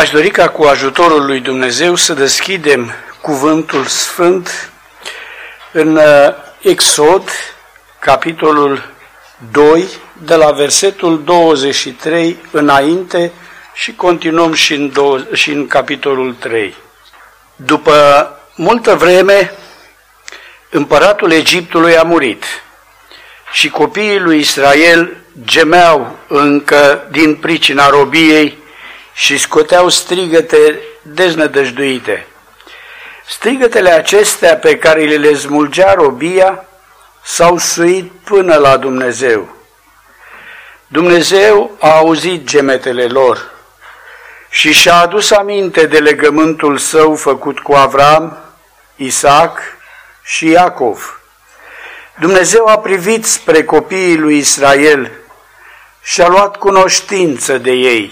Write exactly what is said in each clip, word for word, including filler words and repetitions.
Aș dori ca cu ajutorul lui Dumnezeu să deschidem cuvântul sfânt în Exod, capitolul doi, de la versetul douăzeci și trei înainte și continuăm și în, două, și în capitolul trei. După multă vreme, împăratul Egiptului a murit și copiii lui Israel gemeau încă din pricina robiei și scoteau strigăte deznădăjduite. Strigătele acestea pe care le smulgea robia s-au suit până la Dumnezeu. Dumnezeu a auzit gemetele lor și și-a adus aminte de legământul său făcut cu Avram, Isaac și Iacov. Dumnezeu a privit spre copiii lui Israel și a luat cunoștință de ei.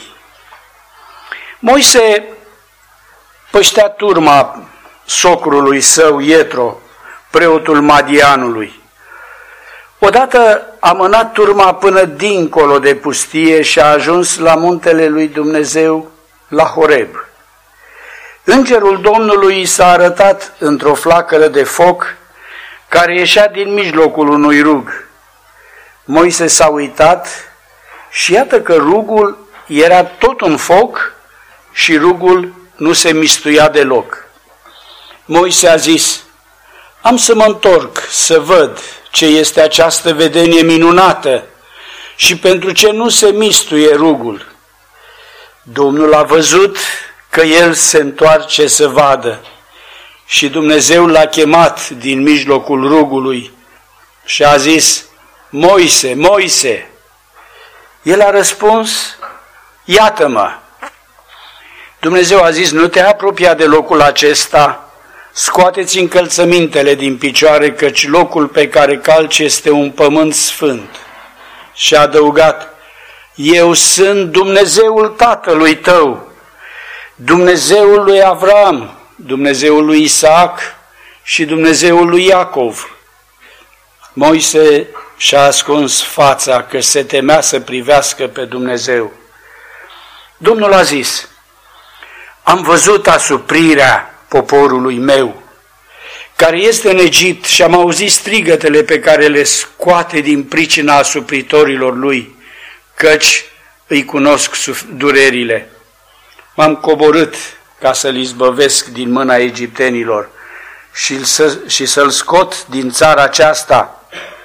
Moise păștea turma socrului său, Ietro, preotul Madianului. Odată a mânat turma până dincolo de pustie și a ajuns la muntele lui Dumnezeu, la Horeb. Îngerul Domnului i s-a arătat într-o flacără de foc care ieșea din mijlocul unui rug. Moise s-a uitat și iată că rugul era tot un foc și rugul nu se mistuia deloc. Moise a zis: am să mă întorc să văd ce este această vedenie minunată și pentru ce nu se mistuie rugul. Domnul a văzut că el se întoarce să vadă și Dumnezeu l-a chemat din mijlocul rugului și a zis: Moise, Moise! El a răspuns: iată-mă! Dumnezeu a zis: nu te apropia de locul acesta, scoateți încălțămintele din picioare, căci locul pe care calci este un pământ sfânt. Și a adăugat: eu sunt Dumnezeul tatălui tău, Dumnezeul lui Avram, Dumnezeul lui Isaac și Dumnezeul lui Iacov. Moise și-a ascuns fața că se temea să privească pe Dumnezeu. Domnul a zis: am văzut asuprirea poporului meu, care este în Egipt, și am auzit strigătele pe care le scoate din pricina asupritorilor lui, căci îi cunosc durerile. M-am coborât ca să-l izbăvesc din mâna egiptenilor și, să, și să-l scot din țara aceasta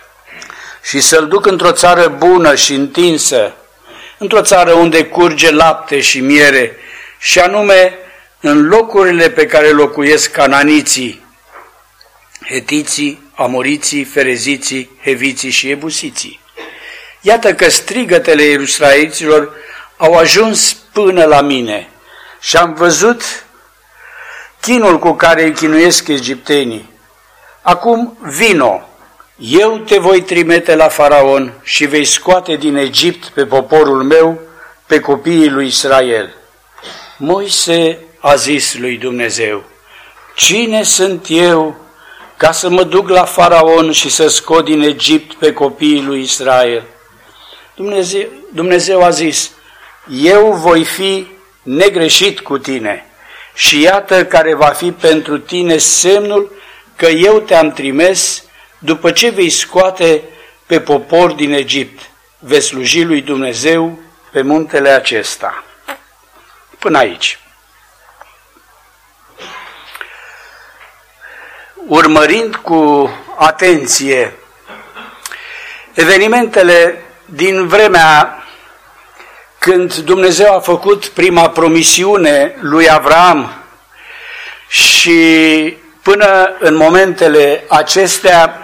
și să-l duc într-o țară bună și întinsă, într-o țară unde curge lapte și miere, și anume în locurile pe care locuiesc cananiții, hetiții, amoriții, fereziții, heviții și ebusiții. Iată că strigătele israeliților au ajuns până la mine și am văzut chinul cu care îi chinuiesc egiptenii. Acum vino, eu te voi trimite la Faraon și vei scoate din Egipt pe poporul meu, pe copiii lui Israel. Moise a zis lui Dumnezeu: cine sunt eu ca să mă duc la Faraon și să scot din Egipt pe copiii lui Israel? Dumnezeu, Dumnezeu a zis: eu voi fi negreșit cu tine și iată care va fi pentru tine semnul că eu te-am trimis după ce vei scoate pe popor din Egipt. Vei sluji lui Dumnezeu pe muntele acesta. Până aici. Urmărind cu atenție evenimentele din vremea când Dumnezeu a făcut prima promisiune lui Avram și până în momentele acestea,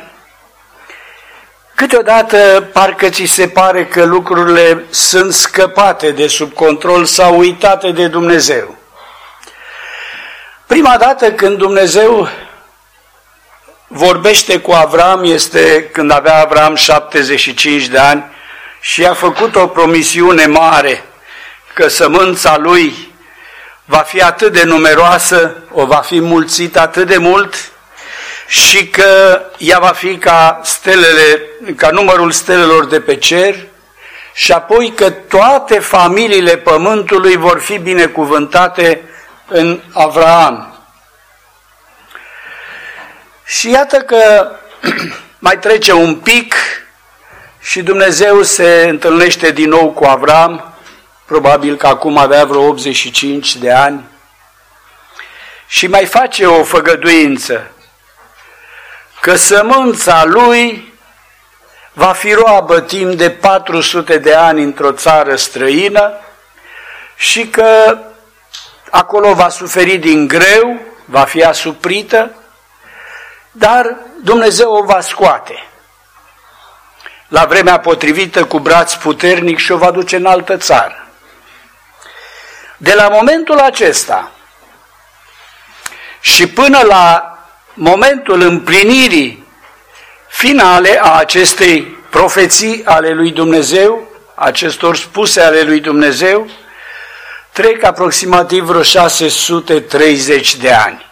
câteodată parcă ți se pare că lucrurile sunt scăpate de sub control sau uitate de Dumnezeu. Prima dată când Dumnezeu vorbește cu Avram este când avea Avram șaptezeci și cinci de ani și a făcut o promisiune mare că sămânța lui va fi atât de numeroasă, o va fi mulțit atât de mult și că ea va fi ca stelele, ca numărul stelelor de pe cer și apoi că toate familiile pământului vor fi binecuvântate în Avraam. Și iată că mai trece un pic și Dumnezeu se întâlnește din nou cu Avram, probabil că acum avea vreo optzeci și cinci de ani, și mai face o făgăduință, că sămânța lui va fi roabă timp de patru sute de ani într-o țară străină și că acolo va suferi din greu, va fi asuprită, dar Dumnezeu o va scoate la vremea potrivită cu braț puternic și o va duce în altă țară. De la momentul acesta și până la momentul împlinirii finale a acestei profeții ale lui Dumnezeu, acestor spuse ale lui Dumnezeu, trec aproximativ vreo șase sute treizeci de ani.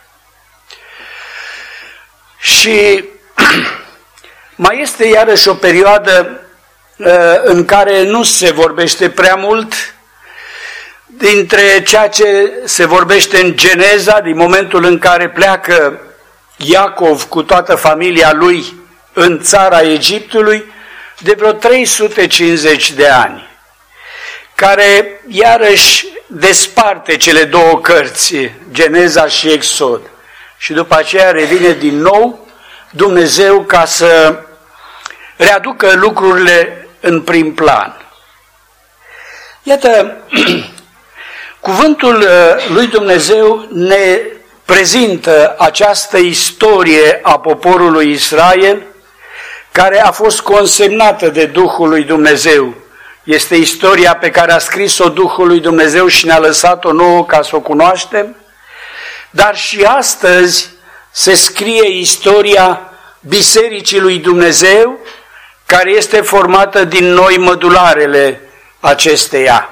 Și mai este iarăși o perioadă în care nu se vorbește prea mult dintre ceea ce se vorbește în Geneza, din momentul în care pleacă Iacov cu toată familia lui în țara Egiptului, de vreo trei sute cincizeci de ani, care iarăși desparte cele două cărți, Geneza și Exod. Și după aceea revine din nou Dumnezeu ca să readucă lucrurile în prim plan. Iată, cuvântul lui Dumnezeu ne prezintă această istorie a poporului Israel, care a fost consemnată de Duhul lui Dumnezeu. Este istoria pe care a scris-o Duhul lui Dumnezeu și ne-a lăsat-o nouă ca să o cunoaștem, dar și astăzi se scrie istoria Bisericii lui Dumnezeu, care este formată din noi mădularele acesteia.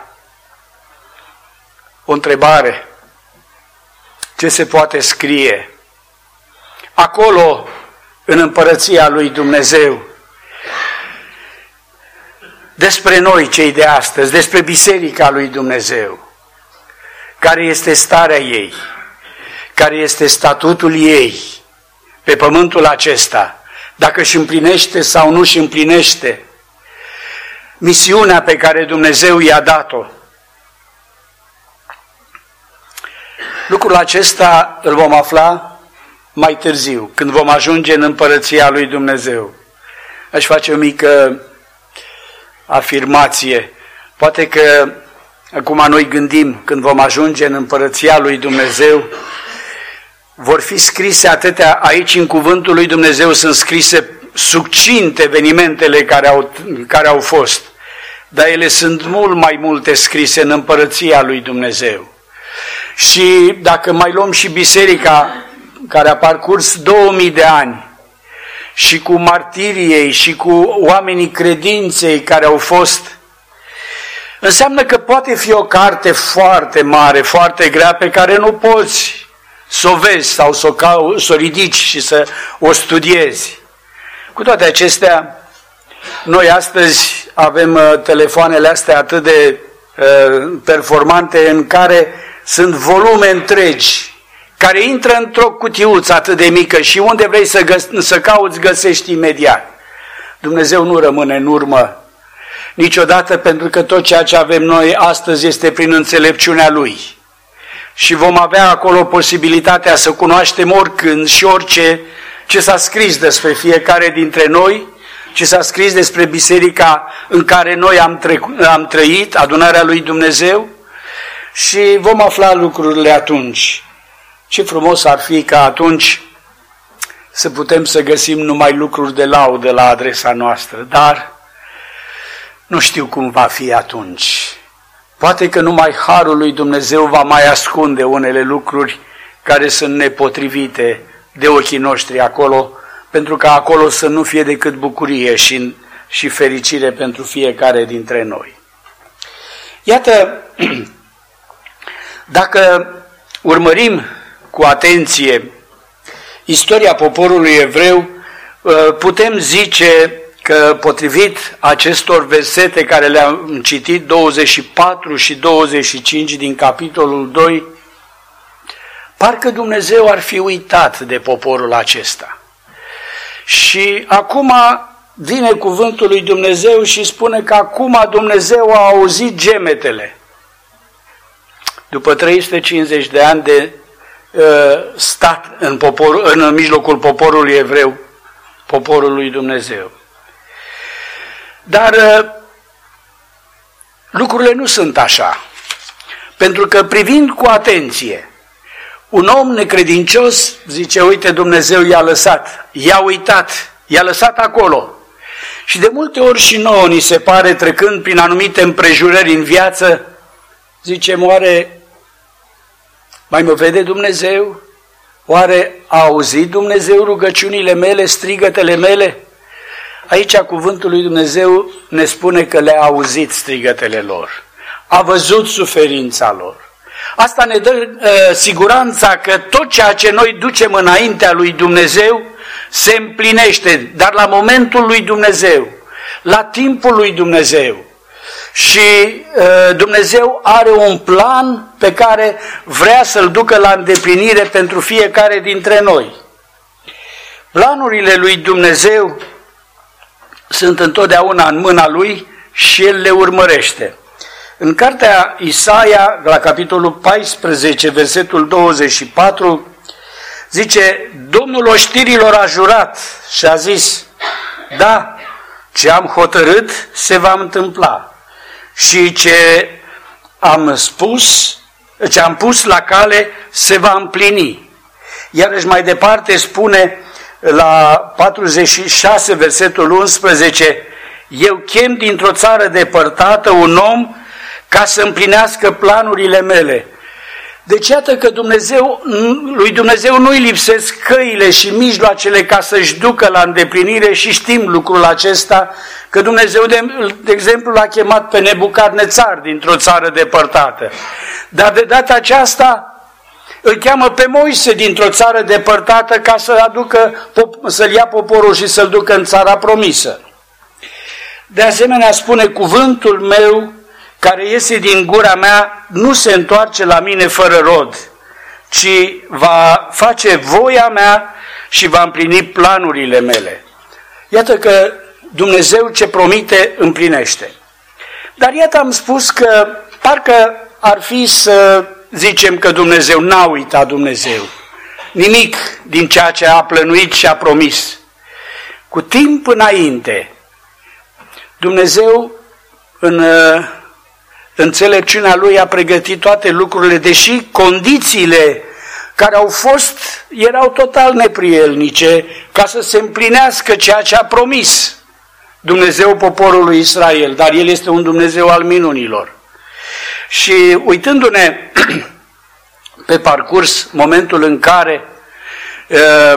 O întrebare: ce se poate scrie acolo, în împărăția lui Dumnezeu, despre noi, cei de astăzi, despre Biserica lui Dumnezeu? Care este starea ei? Care este statutul ei pe pământul acesta? Dacă își împlinește sau nu își împlinește misiunea pe care Dumnezeu i-a dat-o? Lucrul acesta îl vom afla mai târziu, când vom ajunge în împărăția lui Dumnezeu. Aș face o mică afirmație. Poate că acum noi gândim, când vom ajunge în împărăția lui Dumnezeu, vor fi scrise atâtea, aici în cuvântul lui Dumnezeu sunt scrise succint evenimentele care au, care au fost, dar ele sunt mult mai multe scrise în împărăția lui Dumnezeu. Și dacă mai luăm și biserica care a parcurs două mii de ani și cu martiriei și cu oamenii credinței care au fost, înseamnă că poate fi o carte foarte mare, foarte grea, pe care nu poți să o vezi sau să o, cau, să o ridici și să o studiezi. Cu toate acestea, noi astăzi avem uh, telefoanele astea atât de uh, performante, în care sunt volume întregi, care intră într-o cutiuță atât de mică și unde vrei să, găs- să cauți, găsești imediat. Dumnezeu nu rămâne în urmă niciodată, pentru că tot ceea ce avem noi astăzi este prin înțelepciunea Lui. Și vom avea acolo posibilitatea să cunoaștem oricând și orice ce s-a scris despre fiecare dintre noi, ce s-a scris despre biserica în care noi am, trecut, am trăit, adunarea lui Dumnezeu, și vom afla lucrurile atunci. Ce frumos ar fi ca atunci să putem să găsim numai lucruri de laudă la adresa noastră, dar nu știu cum va fi atunci. Poate că numai harul lui Dumnezeu va mai ascunde unele lucruri care sunt nepotrivite de ochii noștri acolo, pentru că acolo să nu fie decât bucurie și, și fericire pentru fiecare dintre noi. Iată, dacă urmărim cu atenție istoria poporului evreu, putem zice că potrivit acestor versete care le-am citit, douăzeci și patru și douăzeci și cinci din capitolul doi, parcă Dumnezeu ar fi uitat de poporul acesta. Și acum vine cuvântul lui Dumnezeu și spune că acum Dumnezeu a auzit gemetele. După trei sute cincizeci de ani de uh, stat în, popor, în mijlocul poporului evreu, poporul lui Dumnezeu. Dar uh, lucrurile nu sunt așa. Pentru că privind cu atenție, un om necredincios zice, uite, Dumnezeu i-a lăsat, i-a uitat, i-a lăsat acolo. Și de multe ori și nouă ni se pare, trecând prin anumite împrejurări în viață, zicem, oare mai mă vede Dumnezeu? Oare a auzit Dumnezeu rugăciunile mele, strigătele mele? Aici cuvântul lui Dumnezeu ne spune că le-a auzit strigătele lor, a văzut suferința lor. Asta ne dă uh, siguranța că tot ceea ce noi ducem înaintea lui Dumnezeu se împlinește, dar la momentul lui Dumnezeu, la timpul lui Dumnezeu. Și uh, Dumnezeu are un plan pe care vrea să-l ducă la îndeplinire pentru fiecare dintre noi. Planurile lui Dumnezeu sunt întotdeauna în mâna lui și El le urmărește. În cartea Isaia, la capitolul paisprezece, versetul douăzeci și patru, zice, Domnul oștirilor a jurat și a zis, da, ce am hotărât se va întâmpla și ce am spus, ce am pus la cale se va împlini. Iarăși mai departe spune la patruzeci și șase, versetul unsprezece, eu chem dintr-o țară depărtată un om ca să împlinească planurile mele. Deci iată că Dumnezeu, lui Dumnezeu nu-i lipsesc căile și mijloacele ca să-și ducă la îndeplinire și știm lucrul acesta, că Dumnezeu, de, de exemplu, l-a chemat pe Nebucadnețar dintr-o țară depărtată. Dar de data aceasta îl cheamă pe Moise dintr-o țară depărtată ca să aducă, să-l ia poporul și să-l ducă în țara promisă. De asemenea spune, cuvântul meu care iese din gura mea nu se întoarce la mine fără rod, ci va face voia mea și va împlini planurile mele. Iată că Dumnezeu ce promite împlinește. Dar iată am spus că parcă ar fi să zicem că Dumnezeu n-a uitat Dumnezeu. Nimic din ceea ce a plănuit și a promis. Cu timp înainte, Dumnezeu în înțelepciunea Lui a pregătit toate lucrurile, deși condițiile care au fost erau total neprielnice ca să se împlinească ceea ce a promis Dumnezeu poporului Israel, dar El este un Dumnezeu al minunilor. Și uitându-ne pe parcurs, momentul în care uh,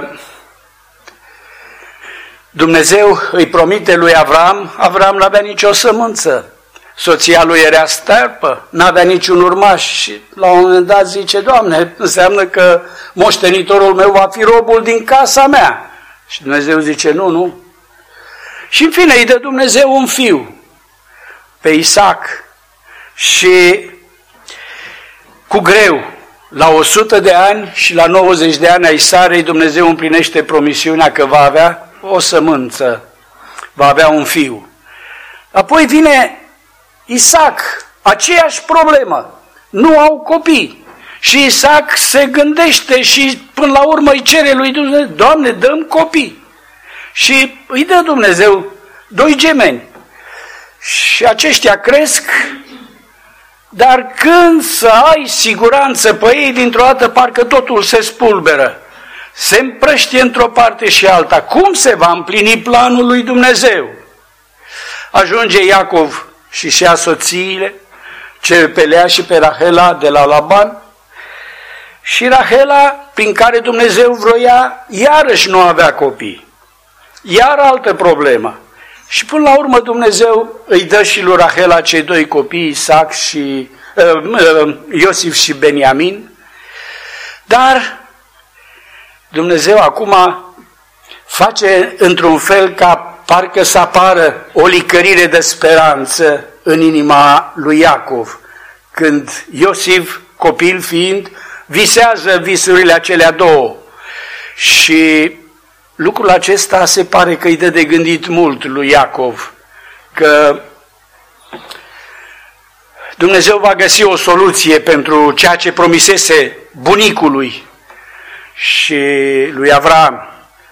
Dumnezeu îi promite lui Avram, Avram n-avea nicio sămânță. Soția lui era sterpă, n-avea niciun urmaș și la un moment dat zice, Doamne, înseamnă că moștenitorul meu va fi robul din casa mea. Și Dumnezeu zice, nu, nu. Și în fine îi dă Dumnezeu un fiu, pe Isaac, și cu greu, la o sută de ani și la nouăzeci de ani ai Sarei, Dumnezeu împlinește promisiunea că va avea o sămânță, va avea un fiu. Apoi vine Isaac, aceeași problemă, nu au copii. Și Isaac se gândește și până la urmă îi cere lui Dumnezeu, Doamne, dă-mi copii. Și îi dă Dumnezeu doi gemeni. Și aceștia cresc, dar când să ai siguranță pe ei, dintr-o dată parcă totul se spulberă. Se împrăștie într-o parte și alta. Cum se va împlini planul lui Dumnezeu? Ajunge Iacov și-și ia soțiile, ce pe Lea și pe Rahela de la Laban, și Rahela, prin care Dumnezeu vroia, iarăși nu avea copii. Iar altă problemă. Și până la urmă Dumnezeu îi dă și lui Rahela cei doi copii, Isaac și uh, uh, Iosif și Beniamin. Dar Dumnezeu acum face într-un fel ca parcă să apară o licărire de speranță în inima lui Iacov, când Iosif, copil fiind, visează visurile acelea două. Și lucrul acesta se pare că îi dă de gândit mult lui Iacov, că Dumnezeu va găsi o soluție pentru ceea ce promisese bunicului și lui Avram.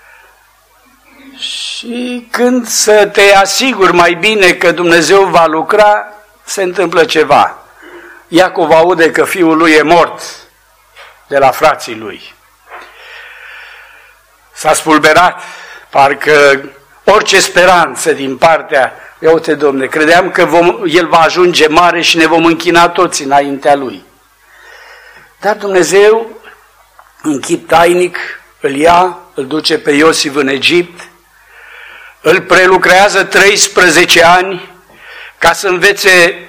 Și când să te asiguri mai bine că Dumnezeu va lucra, se întâmplă ceva. Iacov aude că fiul lui e mort de la frații lui. S-a spulberat, parcă orice speranță din partea, ia uite, Domne, credeam că vom, el va ajunge mare și ne vom închina toți înaintea lui. Dar Dumnezeu, în chip tainic, îl ia, îl duce pe Iosif în Egipt, îl prelucrează treisprezece ani ca să învețe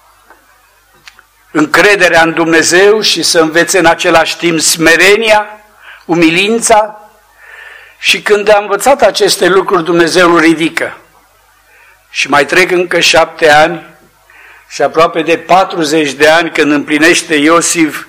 încrederea în Dumnezeu și să învețe în același timp smerenia, umilința. Și când a învățat aceste lucruri, Dumnezeu îl ridică. Și mai trec încă șapte ani și aproape de patruzeci de ani, când împlinește Iosif,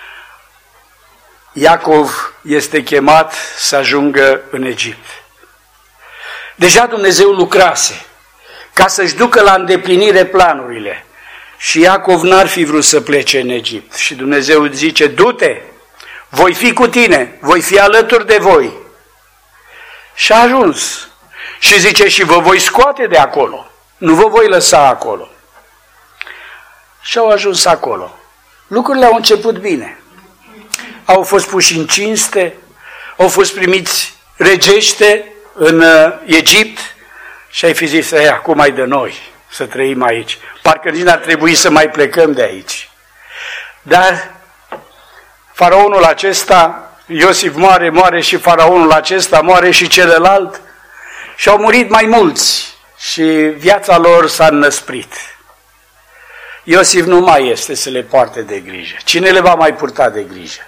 Iacov este chemat să ajungă în Egipt. Deja Dumnezeu lucrase ca să-și ducă la îndeplinire planurile. Și Iacov n-ar fi vrut să plece în Egipt. Și Dumnezeu zice, du-te, voi fi cu tine, voi fi alături de voi. Și a ajuns. Și zice, și vă voi scoate de acolo, nu vă voi lăsa acolo. Și au ajuns acolo. Lucrurile au început bine. Au fost puși în cinste, au fost primiți regește în Egipt și ai fi zis, ei, acum mai de noi să trăim aici. Parcă nici n-ar trebui să mai plecăm de aici. Dar faraonul acesta, Iosif moare, moare și faraonul acesta, moare și celălalt, și au murit mai mulți și viața lor s-a înăsprit. Iosif nu mai este să le poarte de grijă. Cine le va mai purta de grijă?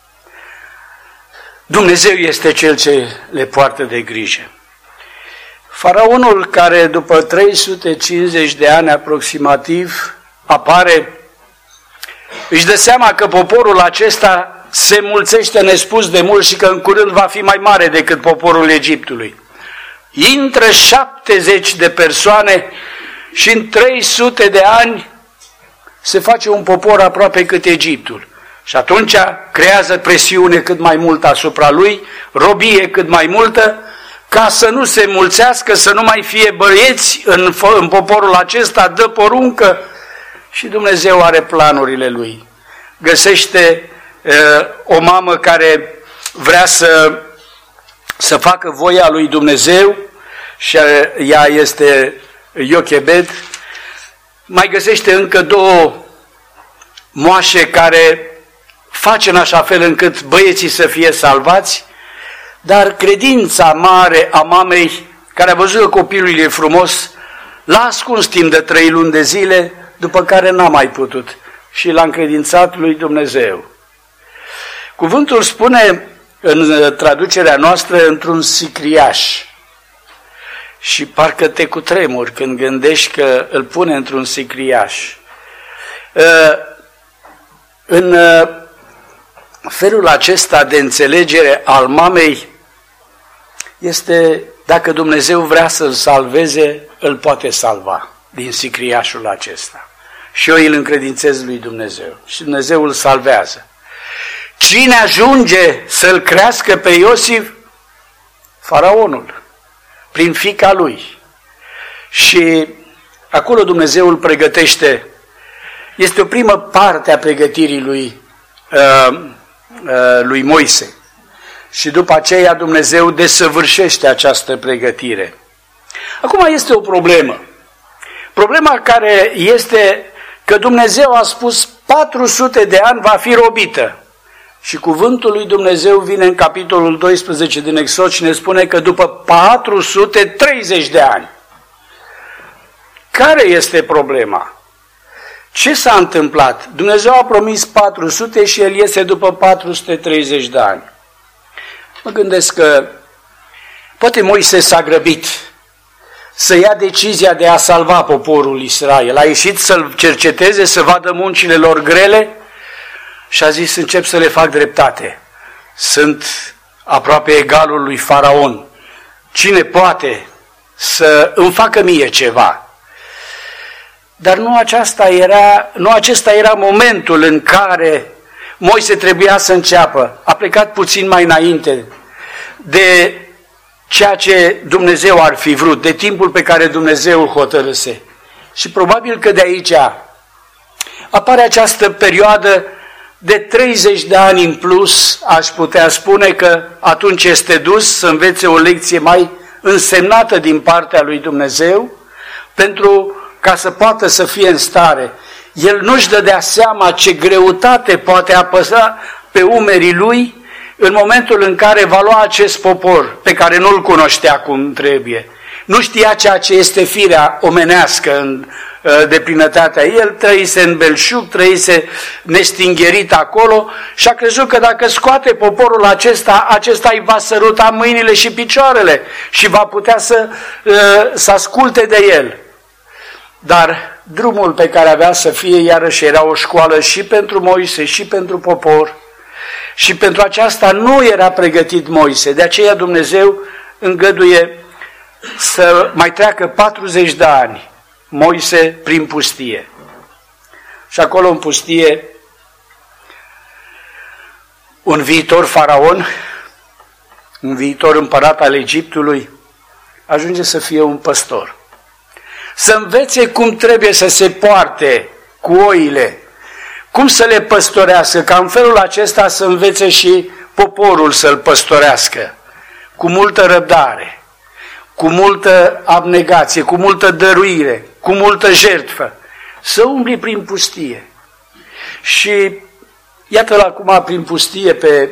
Dumnezeu este Cel ce le poartă de grijă. Faraonul, care după trei sute cincizeci de ani aproximativ apare, își dă seama că poporul acesta se mulțește nespus de mult și că în curând va fi mai mare decât poporul Egiptului. Intră șaptezeci de persoane și în trei sute de ani se face un popor aproape cât Egiptul. Și atunci creează presiune cât mai multă asupra lui, robie cât mai multă, ca să nu se mulțească, să nu mai fie băieți în, în poporul acesta, dă poruncă și Dumnezeu are planurile lui. Găsește uh, o mamă care vrea să, să facă voia lui Dumnezeu și ea este Iochebed. Mai găsește încă două moașe care face în așa fel încât băieții să fie salvați, dar credința mare a mamei, care a văzut că copilul e frumos, l-a ascuns timp de trei luni de zile, după care n-a mai putut și l-a încredințat lui Dumnezeu. Cuvântul spune în traducerea noastră într-un sicriaș și parcă te cutremuri când gândești că îl pune într-un sicriaș. În felul acesta de înțelegere al mamei este, dacă Dumnezeu vrea să-l salveze, îl poate salva din sicriașul acesta. Și eu îl încredințez lui Dumnezeu și Dumnezeu îl salvează. Cine ajunge să-l crească pe Iosif? Faraonul, prin fiica lui. Și acolo Dumnezeu îl pregătește. Este o primă parte a pregătirii lui, uh, uh, lui Moise. Și după aceea Dumnezeu desăvârșește această pregătire. Acum este o problemă. Problema care este că Dumnezeu a spus patru sute de ani va fi robită. Și cuvântul lui Dumnezeu vine în capitolul doisprezece din Exod și ne spune că după patru sute treizeci de ani. Care este problema? Ce s-a întâmplat? Dumnezeu a promis patru sute și el iese după patru sute treizeci de ani. Mă gândesc că poate Moise s-a grăbit să ia decizia de a salva poporul Israel. A ieșit să-l cerceteze, să vadă muncile lor grele și a zis, încep să le fac dreptate. Sunt aproape egalul lui Faraon. Cine poate să îmi facă mie ceva? Dar nu, aceasta era, nu acesta era momentul în care Moise trebuia să înceapă. A plecat puțin mai înainte de ceea ce Dumnezeu ar fi vrut, de timpul pe care Dumnezeu îl hotărâse. Și probabil că de aici apare această perioadă de treizeci de ani în plus, aș putea spune că atunci este dus să învețe o lecție mai însemnată din partea lui Dumnezeu, pentru ca să poată să fie în stare. El nu-și dădea seama ce greutate poate apăsa pe umerii lui în momentul în care va lua acest popor, pe care nu-l cunoștea cum trebuie. Nu știa ceea ce este firea omenească în deplinătatea. El trăise în belșug, trăise nestingherit acolo și a crezut că dacă scoate poporul acesta, acesta îi va săruta mâinile și picioarele și va putea să, să asculte de el. Dar drumul pe care avea să fie iarăși era o școală și pentru Moise și pentru popor. Și pentru aceasta nu era pregătit Moise. De aceea Dumnezeu îngăduie să mai treacă patruzeci de ani Moise prin pustie. Și acolo în pustie un viitor faraon, un viitor împărat al Egiptului, ajunge să fie un păstor. Să învețe cum trebuie să se poarte cu oile, cum să le păstorească, ca în felul acesta să învețe și poporul să-l păstorească, cu multă răbdare, cu multă abnegație, cu multă dăruire, cu multă jertfă, să umbli prin pustie. Și iată-l acum prin pustie pe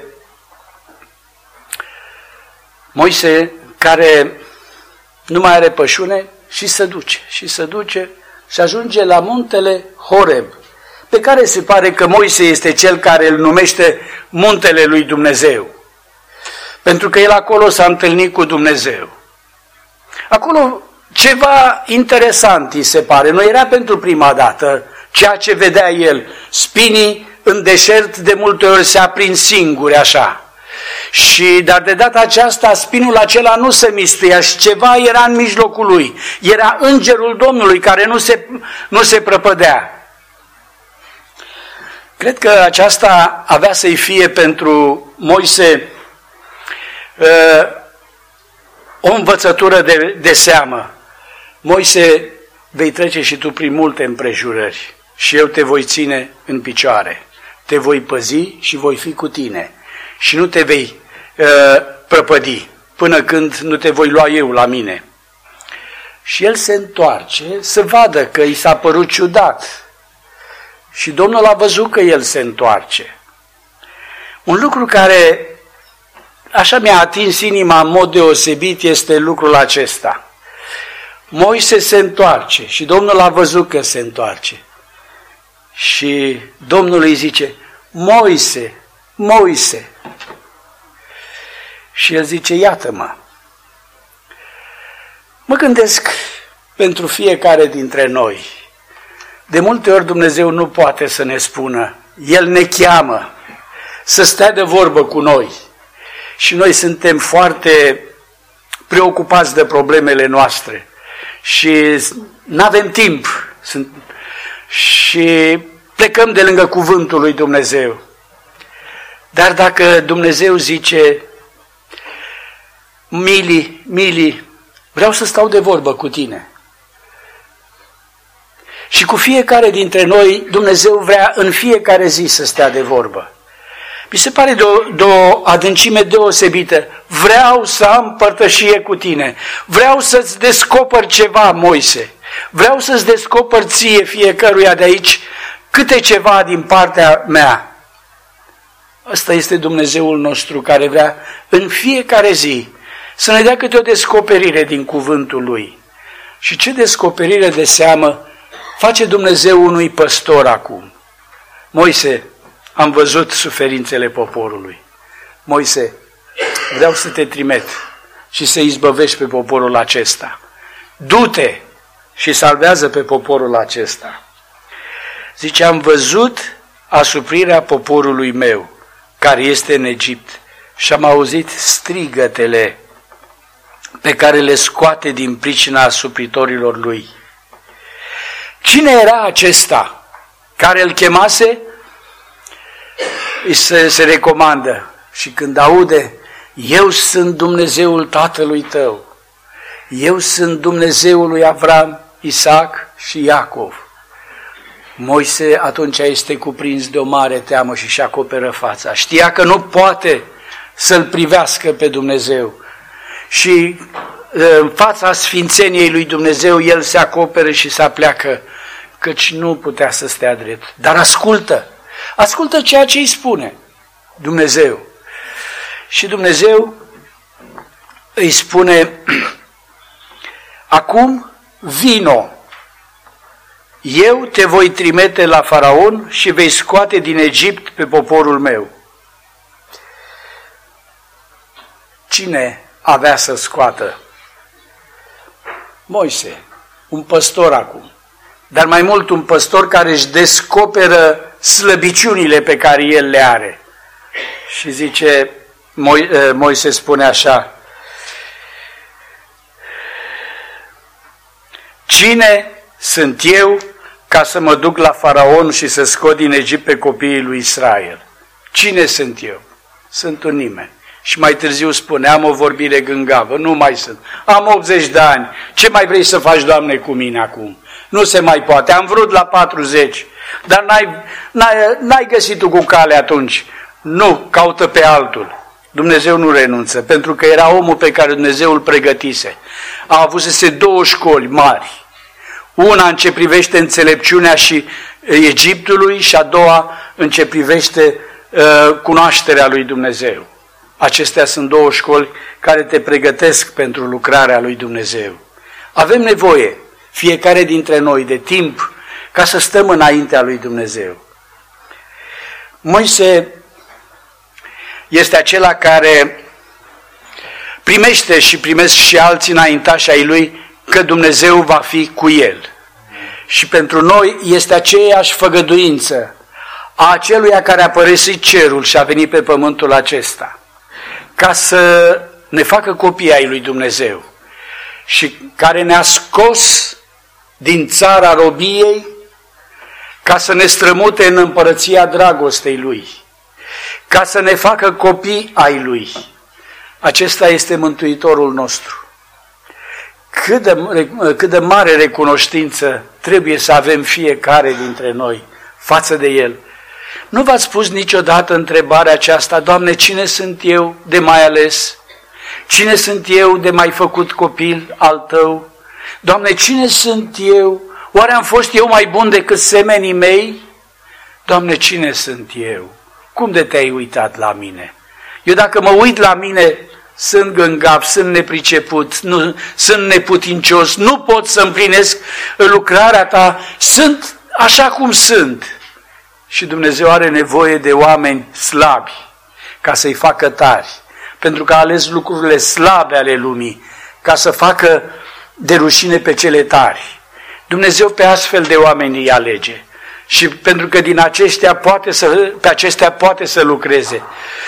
Moise, care nu mai are pășune și se duce, și se duce și ajunge la muntele Horeb, pe care se pare că Moise este cel care îl numește muntele lui Dumnezeu, pentru că el acolo s-a întâlnit cu Dumnezeu. Acolo ceva interesant îi se pare, nu era pentru prima dată ceea ce vedea el. Spinii în deșert de multe ori se aprind singuri așa. Și, dar de data aceasta spinul acela nu se mistuia și ceva era în mijlocul lui. Era îngerul Domnului care nu se, nu se prăpădea. Cred că aceasta avea să-i fie pentru Moise uh, o învățătură de, de seamă. Moise, vei trece și tu prin multe împrejurări și eu te voi ține în picioare. Te voi păzi și voi fi cu tine. Și nu te vei uh, prăpădi până când nu te voi lua eu la mine. Și el se întoarce să vadă că i s-a părut ciudat. Și Domnul a văzut că el se întoarce. Un lucru care așa mi-a atins inima în mod deosebit este lucrul acesta. Moise se întoarce și Domnul a văzut că se întoarce. Și Domnul îi zice, Moise, Moise. Și el zice, iată-mă. Mă gândesc pentru fiecare dintre noi. De multe ori Dumnezeu nu poate să ne spună, El ne cheamă să stea de vorbă cu noi. Și noi suntem foarte preocupați de problemele noastre și nu avem timp și plecăm de lângă cuvântul lui Dumnezeu. Dar dacă Dumnezeu zice, Mili, Mili, vreau să stau de vorbă cu tine. Și cu fiecare dintre noi, Dumnezeu vrea în fiecare zi să stea de vorbă. Mi se pare de o, de o adâncime deosebită. Vreau să am părtășie cu tine. Vreau să-ți descoper ceva, Moise. Vreau să-ți descoper ție fiecăruia de aici câte ceva din partea mea. Ăsta este Dumnezeul nostru care vrea în fiecare zi să ne dea câte o descoperire din cuvântul Lui. Și ce descoperire de seamă face Dumnezeu unui păstor acum. Moise, am văzut suferințele poporului. Moise, vreau să te trimit și să izbăvești pe poporul acesta. du-te și salvează pe poporul acesta. Zice, am văzut asuprirea poporului meu, care este în Egipt, și am auzit strigătele pe care le scoate din pricina asupritorilor lui. Cine era acesta care îl chemase? Se, se recomandă și când aude, eu sunt Dumnezeul tatălui tău, eu sunt Dumnezeul lui Avram, Isaac și Iacov. Moise atunci este cuprins de o mare teamă și își acoperă fața. Știa că nu poate să-L privească pe Dumnezeu. Și în fața sfințeniei lui Dumnezeu, el se acoperă și se apleacă, căci nu putea să stea drept. Dar ascultă, ascultă ceea ce îi spune Dumnezeu. Și Dumnezeu îi spune, acum vino, eu te voi trimite la Faraon și vei scoate din Egipt pe poporul meu. Cine avea să scoată? Moise, un păstor acum, dar mai mult un păstor care își descoperă slăbiciunile pe care el le are. Și zice, Moise spune așa, cine sunt eu ca să mă duc la Faraon și să scot din Egipt pe copiii lui Israel? Cine sunt eu? Sunt un nimeni. Și mai târziu spune, am o vorbire gângavă, nu mai sunt. Am optzeci de ani, ce mai vrei să faci, Doamne, cu mine acum? Nu se mai poate, am vrut la patruzeci, dar n-ai, n-ai, n-ai găsit tu cu cale atunci. Nu, caută pe altul. Dumnezeu nu renunță, pentru că era omul pe care Dumnezeu îl pregătise. A avusese două școli mari. Una în ce privește înțelepciunea și Egiptului și a doua în ce privește uh, cunoașterea lui Dumnezeu. Acestea sunt două școli care te pregătesc pentru lucrarea lui Dumnezeu. Avem nevoie, fiecare dintre noi, de timp ca să stăm înaintea lui Dumnezeu. Moise este acela care primește și primesc și alții înaintași ai lui că Dumnezeu va fi cu el. Și pentru noi este aceeași făgăduință a aceluia care a părăsit cerul și a venit pe pământul acesta, ca să ne facă copii ai lui Dumnezeu și care ne-a scos din țara robiei ca să ne strămute în împărăția dragostei lui, ca să ne facă copii ai lui. Acesta este Mântuitorul nostru. Cât de, cât de mare recunoștință trebuie să avem fiecare dintre noi față de El. Nu v-ați pus niciodată întrebarea aceasta, Doamne, cine sunt eu de mai ales? Cine sunt eu de mai făcut copil al Tău? Doamne, cine sunt eu? Oare am fost eu mai bun decât semenii mei? Doamne, cine sunt eu? Cum de te-ai uitat la mine? Eu dacă mă uit la mine, sunt gângav, sunt nepriceput, nu, sunt neputincios, nu pot să împlinesc lucrarea Ta, sunt așa cum sunt. Și Dumnezeu are nevoie de oameni slabi ca să-i facă tari, pentru că a ales lucrurile slabe ale lumii ca să facă de rușine pe cele tari. Dumnezeu pe astfel de oameni îi alege și pentru că din aceștia poate să, pe acestea poate să lucreze.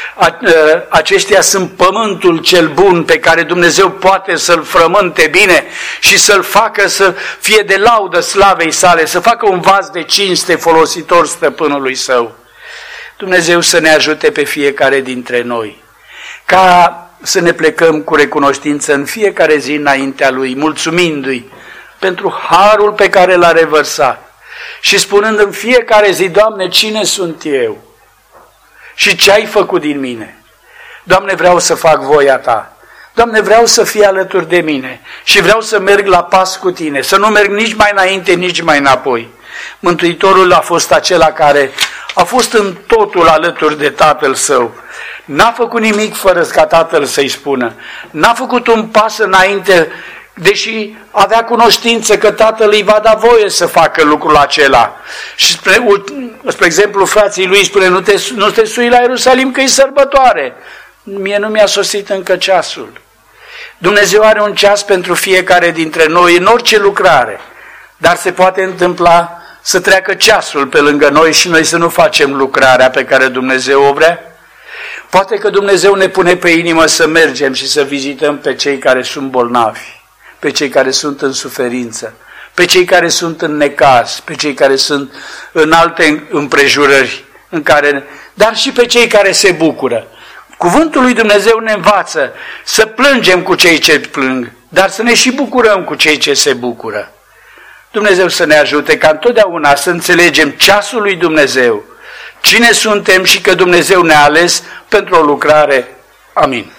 Aceștia sunt pământul cel bun pe care Dumnezeu poate să-l frământe bine și să-l facă să fie de laudă slavei sale, să facă un vas de cinste folositor stăpânului său. Dumnezeu să ne ajute pe fiecare dintre noi, ca să ne plecăm cu recunoștință în fiecare zi înaintea Lui, mulțumindu-i pentru harul pe care l-a revărsat și spunând în fiecare zi, Doamne, cine sunt eu? Și ce ai făcut din mine? Doamne, vreau să fac voia Ta. Doamne, vreau să fii alături de mine și vreau să merg la pas cu Tine, să nu merg nici mai înainte, nici mai înapoi. Mântuitorul a fost acela care a fost în totul alături de Tatăl Său. N-a făcut nimic fără ca Tatăl să-i spună. N-a făcut un pas înainte, deși avea cunoștință că Tatăl îi va da voie să facă lucrul acela. Și spre, spre exemplu, frații lui spune, nu te, nu te sui la Ierusalim că e sărbătoare. Mie nu mi-a sosit încă ceasul. Dumnezeu are un ceas pentru fiecare dintre noi în orice lucrare, dar se poate întâmpla să treacă ceasul pe lângă noi și noi să nu facem lucrarea pe care Dumnezeu o vrea. Poate că Dumnezeu ne pune pe inimă să mergem și să vizităm pe cei care sunt bolnavi, pe cei care sunt în suferință, pe cei care sunt în necaz, pe cei care sunt în alte împrejurări, în care, dar și pe cei care se bucură. Cuvântul lui Dumnezeu ne învață să plângem cu cei ce plâng, dar să ne și bucurăm cu cei ce se bucură. Dumnezeu să ne ajute ca întotdeauna să înțelegem ceasul lui Dumnezeu, cine suntem și că Dumnezeu ne-a ales pentru o lucrare. Amin.